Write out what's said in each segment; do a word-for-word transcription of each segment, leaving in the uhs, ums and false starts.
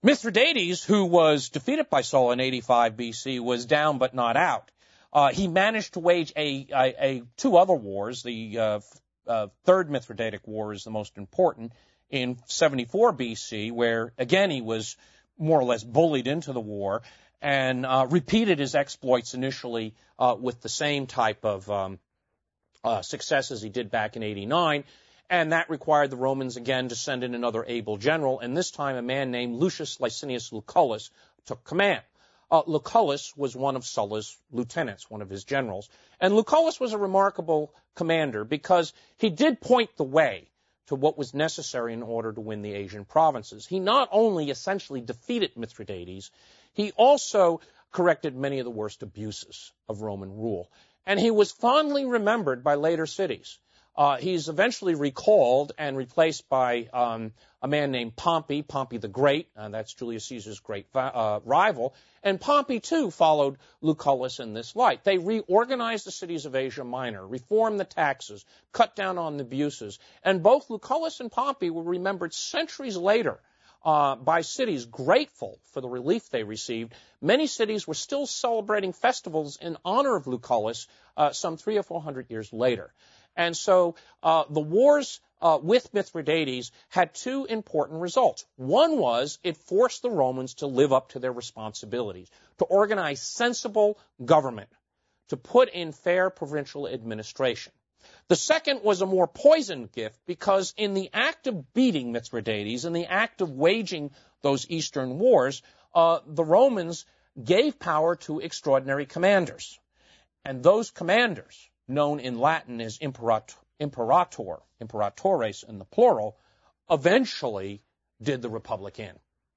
Mithridates, who was defeated by Sulla in eighty-five B C, was down but not out. Uh, he managed to wage a, a, a two other wars. The uh, uh, Third Mithridatic War is the most important in seventy-four B C, where, again, he was more or less bullied into the war and uh, repeated his exploits initially uh, with the same type of um, uh, success as he did back in eighty-nine. And that required the Romans again to send in another able general, and this time a man named Lucius Licinius Lucullus took command. Uh, Lucullus was one of Sulla's lieutenants, one of his generals, and Lucullus was a remarkable commander because he did point the way to what was necessary in order to win the Asian provinces. He not only essentially defeated Mithridates, he also corrected many of the worst abuses of Roman rule, and he was fondly remembered by later cities. Uh, he's eventually recalled and replaced by um, a man named Pompey, Pompey the Great, and that's Julius Caesar's great uh, rival. And Pompey, too, followed Lucullus in this light. They reorganized the cities of Asia Minor, reformed the taxes, cut down on the abuses. And both Lucullus and Pompey were remembered centuries later uh, by cities grateful for the relief they received. Many cities were still celebrating festivals in honor of Lucullus uh, some three or four hundred years later. And so uh, the wars uh, with Mithridates had two important results. One was it forced the Romans to live up to their responsibilities, to organize sensible government, to put in fair provincial administration. The second was a more poisoned gift because in the act of beating Mithridates, in the act of waging those eastern wars, uh, the Romans gave power to extraordinary commanders. And those commanders, known in Latin as imperator, imperator, imperatores in the plural, eventually did the Republic in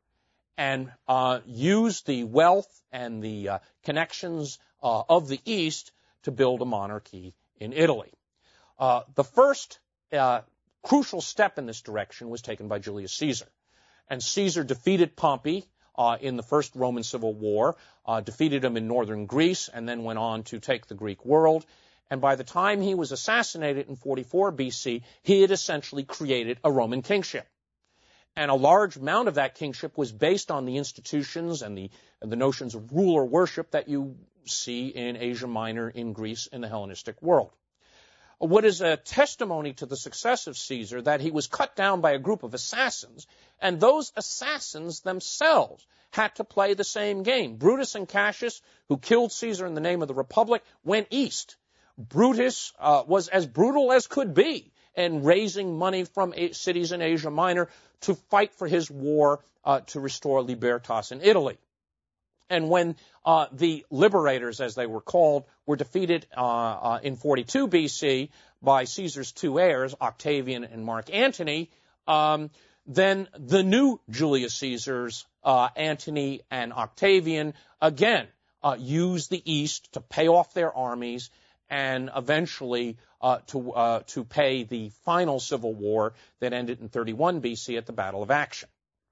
and uh, used the wealth and the uh, connections uh, of the East to build a monarchy in Italy. Uh, the first uh, crucial step in this direction was taken by Julius Caesar. And Caesar defeated Pompey uh, in the First Roman Civil War, uh, defeated him in northern Greece, and then went on to take the Greek world. And by the time he was assassinated in forty-four B C, he had essentially created a Roman kingship. And a large amount of that kingship was based on the institutions and the, and the notions of ruler worship that you see in Asia Minor, in Greece, in the Hellenistic world. What is a testimony to the success of Caesar that he was cut down by a group of assassins, and those assassins themselves had to play the same game. Brutus and Cassius, who killed Caesar in the name of the Republic, went east. Brutus uh, was as brutal as could be in raising money from a- cities in Asia Minor to fight for his war uh, to restore libertas in Italy. And when uh, the liberators, as they were called, were defeated uh, uh, in forty-two B C by Caesar's two heirs, Octavian and Mark Antony, um, then the new Julius Caesars, uh, Antony and Octavian, again uh, used the East to pay off their armies and eventually uh, to uh, to pay the final civil war that ended in thirty-one B C at the Battle of Actium.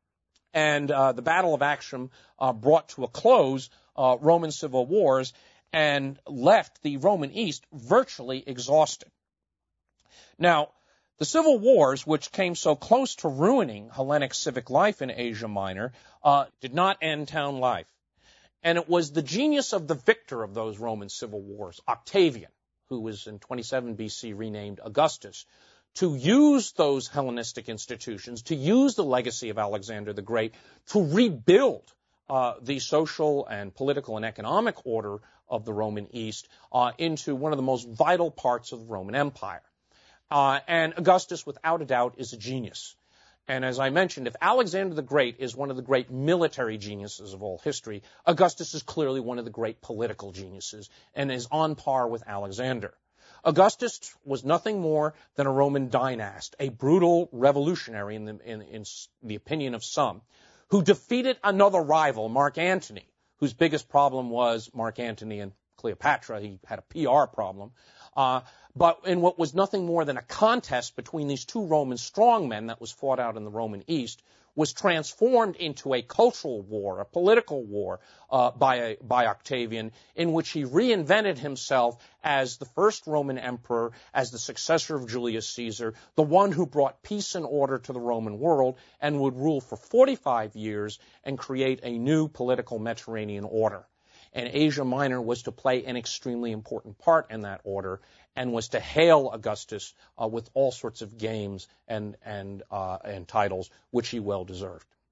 And uh, the Battle of Actium uh, brought to a close uh, Roman civil wars and left the Roman East virtually exhausted. Now, the civil wars, which came so close to ruining Hellenic civic life in Asia Minor, uh, did not end town life. And it was the genius of the victor of those Roman civil wars, Octavian, who was in twenty-seven B C renamed Augustus, to use those Hellenistic institutions, to use the legacy of Alexander the Great, to rebuild uh, the social and political and economic order of the Roman East uh, into one of the most vital parts of the Roman Empire. Uh, and Augustus, without a doubt, is a genius. And as I mentioned, if Alexander the Great is one of the great military geniuses of all history, Augustus is clearly one of the great political geniuses and is on par with Alexander. Augustus was nothing more than a Roman dynast, a brutal revolutionary in the, in, in the opinion of some, who defeated another rival, Mark Antony, whose biggest problem was Mark Antony and Cleopatra. He had a P R problem. Uh, but in what was nothing more than a contest between these two Roman strongmen that was fought out in the Roman East, was transformed into a cultural war, a political war uh, by, by Octavian, in which he reinvented himself as the first Roman emperor, as the successor of Julius Caesar, the one who brought peace and order to the Roman world, and would rule for forty-five years and create a new political Mediterranean order. And Asia Minor was to play an extremely important part in that order, and was to hail Augustus uh, with all sorts of games and and uh, and titles, which he well deserved.